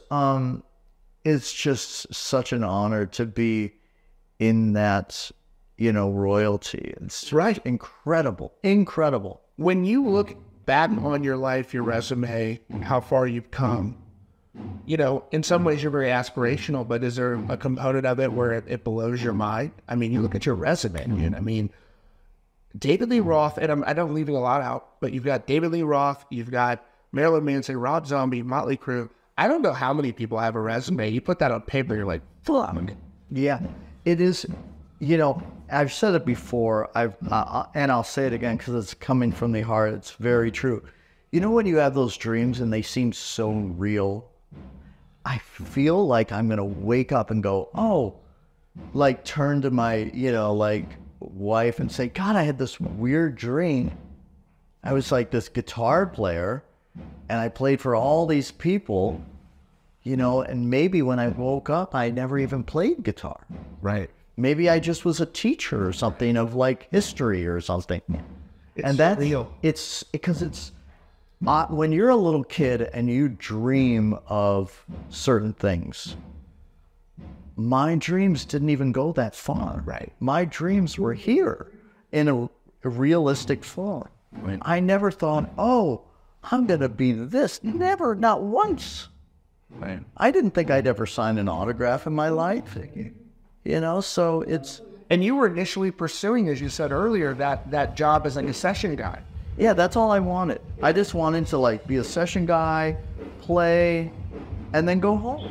Speaker 2: just such an honor to be in that, you know, royalty. It's incredible.
Speaker 1: When you look back on your life, your resume, how far you've come, you know, in some ways you're very aspirational, but is there a component of it where it blows your mind? I mean, you look at your resume, and I mean, David Lee Roth, and I don't leaving a lot out, but you've got David Lee Roth, you've got Marilyn Manson, Rob Zombie, Motley Crue. I don't know how many people have a resume. You put that on paper, you're like, fuck.
Speaker 2: Yeah, it is. You know, I've said it before, and I'll say it again because it's coming from the heart. It's very true. You know when you have those dreams and they seem so real? I feel like I'm going to wake up and go, oh, like turn to my, you know, like wife and say, God, I had this weird dream. I was like this guitar player and I played for all these people, you know, and maybe when I woke up, I never even played guitar.
Speaker 1: Right.
Speaker 2: Maybe I just was a teacher or something of like history or something.
Speaker 1: And that's real.
Speaker 2: It's because it's when you're a little kid and you dream of certain things. My dreams didn't even go that far.
Speaker 1: Right.
Speaker 2: My dreams were here in a realistic form.
Speaker 1: Right.
Speaker 2: I never thought, oh, I'm going to be this. Never, not once.
Speaker 1: Right.
Speaker 2: I didn't think I'd ever sign an autograph in my life. You know, so it's...
Speaker 1: And you were initially pursuing, as you said earlier, that job as like a session guy.
Speaker 2: Yeah, that's all I wanted. I just wanted to like be a session guy, play, and then go home.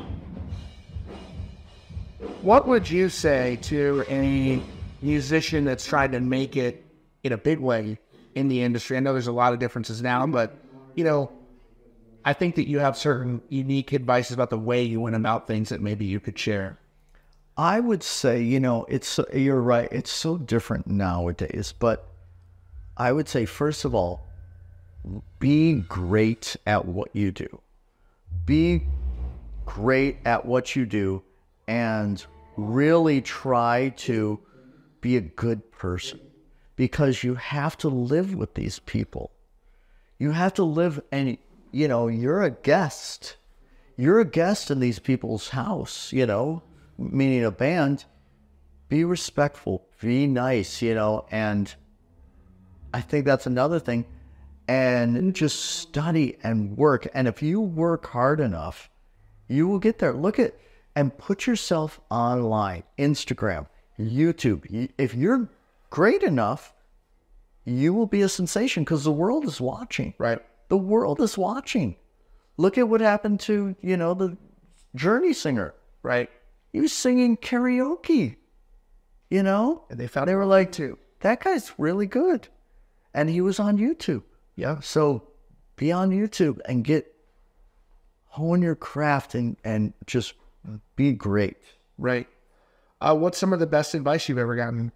Speaker 1: What would you say to a musician that's trying to make it in a big way in the industry? I know there's a lot of differences now, but, you know, I think that you have certain unique advice about the way you went about things that maybe you could share.
Speaker 2: I would say, you know, you're right. It's so different nowadays, but I would say, first of all, be great at what you do. Be great at what you do and really try to be a good person because you have to live with these people. You have to live and, you know, you're a guest. You're a guest in these people's house, you know, meaning a band. Be respectful, be nice, you know, and I think that's another thing. And just study and work. And if you work hard enough, you will get there. Look at and put yourself online, Instagram, YouTube. If you're great enough, you will be a sensation because the world is watching.
Speaker 1: Right.
Speaker 2: The world is watching. Look at what happened to, you know, the Journey singer.
Speaker 1: Right.
Speaker 2: He was singing karaoke, you know?
Speaker 1: And they were like,
Speaker 2: that guy's really good. And he was on YouTube.
Speaker 1: Yeah.
Speaker 2: So be on YouTube and hone your craft and just be great.
Speaker 1: Right. What's some of the best advice you've ever gotten?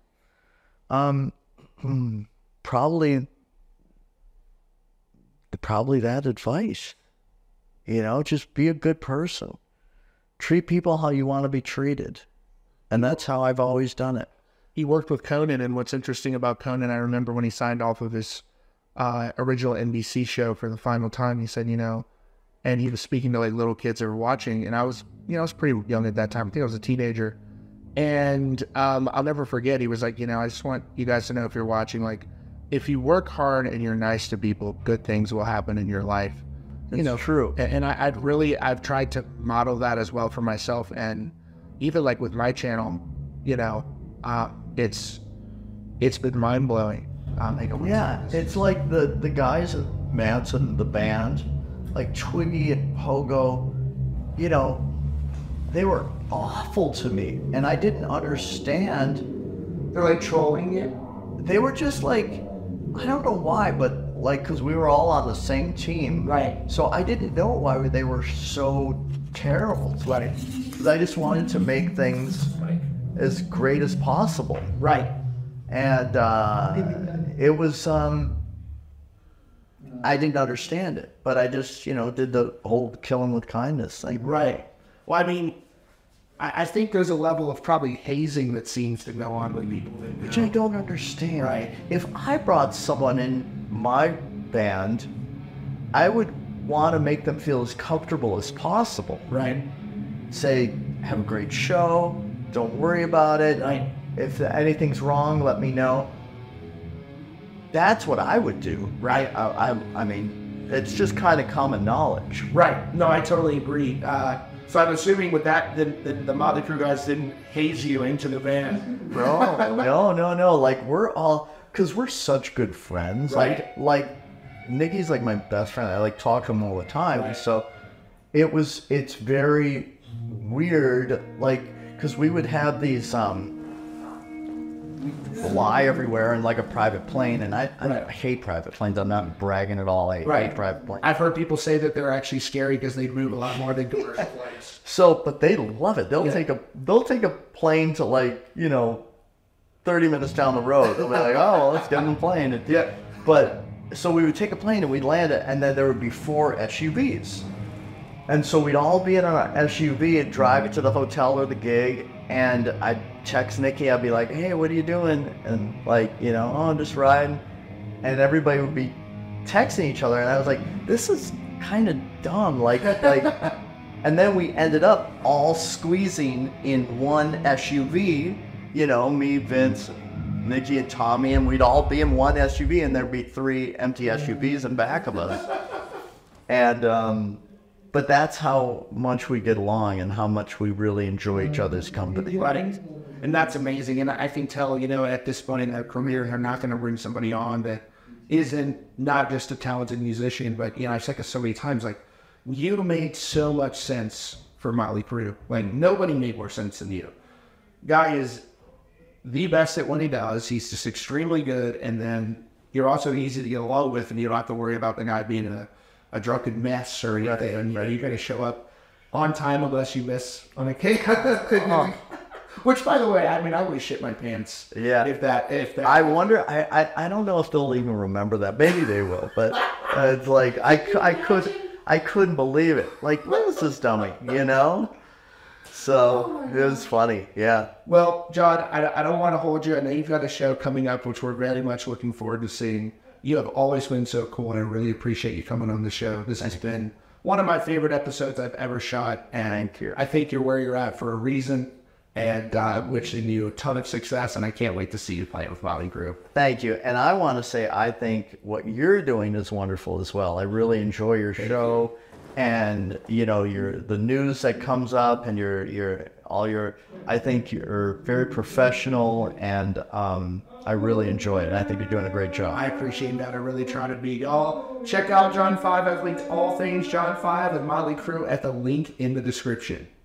Speaker 2: Probably that advice. You know, just be a good person. Treat people how you want to be treated. And that's how I've always done it.
Speaker 1: He worked with Conan, and what's interesting about Conan, I remember when he signed off of his original NBC show for the final time, he said, you know, and he was speaking to like little kids that were watching, and I was pretty young at that time. I think I was a teenager. And I'll never forget, he was like, you know, I just want you guys to know, if you're watching, like, if you work hard and you're nice to people, good things will happen in your life.
Speaker 2: It's true.
Speaker 1: And I've tried to model that as well for myself. And even like with my channel, you know, it's been mind blowing.
Speaker 2: Yeah, it's like the guys at Manson, the band, like Twiggy and Pogo, you know, they were awful to me, and I didn't understand.
Speaker 1: They're like trolling you?
Speaker 2: They were just like, I don't know why, but like, because we were all on the same team.
Speaker 1: Right.
Speaker 2: So I didn't know why they were so terrible.
Speaker 1: Right.
Speaker 2: Because I just wanted to make things as great as possible.
Speaker 1: Right.
Speaker 2: And it was, I didn't understand it, but I just, did the whole killing with kindness thing.
Speaker 1: Right. Well, I mean, I think there's a level of probably hazing that seems to go on with people.
Speaker 2: Which I don't understand.
Speaker 1: Right.
Speaker 2: If I brought someone in my band, I would want to make them feel as comfortable as possible.
Speaker 1: Right.
Speaker 2: Say, have a great show. Don't worry about it.
Speaker 1: Right.
Speaker 2: If anything's wrong, let me know. That's what I would do.
Speaker 1: Right.
Speaker 2: I mean, it's just kind of common knowledge.
Speaker 1: Right. No, I totally agree. So I'm assuming with that, the Motley Crue guys didn't haze you into the band.
Speaker 2: No. Like, we're all, because we're such good friends.
Speaker 1: Right.
Speaker 2: Like Nikki's like my best friend. I like talk to him all the time.
Speaker 1: Right.
Speaker 2: So it's very weird. Like, because we would have these, fly everywhere in like a private plane, and I hate private planes. I'm not bragging at all. I hate private planes.
Speaker 1: I've heard people say that they're actually scary because they move a lot more than commercial planes.
Speaker 2: So, but they love it. They'll take a plane to 30 minutes down the road. They'll be like, oh, well, let's get on the plane.
Speaker 1: Yeah.
Speaker 2: But so we would take a plane and we'd land it, and then there would be 4 SUVs. And so we'd all be in our SUV and drive it to the hotel or the gig, and I'd text Nikki, I'd be like, hey, what are you doing? And oh, I'm just riding. And everybody would be texting each other, and I was like, this is kind of dumb. And then we ended up all squeezing in one SUV, me, Vince, Nikki, and Tommy, and we'd all be in one SUV, and there'd be 3 empty SUVs in back of us. And, but that's how much we get along and how much we really enjoy each other's company.
Speaker 1: Right. And that's amazing. And I can tell, at this point in their career, they're not going to bring somebody on that isn't not just a talented musician, but, I've said this so many times, you made so much sense for Motley Crue. Nobody made more sense than you. Guy is the best at what he does. He's just extremely good. And then you're also easy to get along with, and you don't have to worry about the guy being a drunken mess or anything. And you're going to show up on time unless you miss on a cake. Which, by the way, I would shit my pants.
Speaker 2: Yeah.
Speaker 1: If that.
Speaker 2: I wonder. I don't know if they'll even remember that. Maybe they will. But it's like I couldn't believe it. Like, what is this dummy? So it was funny. Yeah.
Speaker 1: Well, John, I don't want to hold you. I know you've got a show coming up, which we're very much looking forward to seeing. You have always been so cool, and I really appreciate you coming on the show. This has been one of my favorite episodes I've ever shot, and
Speaker 2: thank you.
Speaker 1: I think you're where you're at for a reason, and wishing you a ton of success, and I can't wait to see you play with Motley Crue.
Speaker 2: Thank you. And I want to say I think what you're doing is wonderful as well. I really enjoy your show, and the news that comes up, and I think you're very professional, and I really enjoy it. I think you're doing a great job.
Speaker 1: I appreciate that. I really try to be. Y'all check out John 5. I've linked all things John 5 and Motley Crue at the link in the description.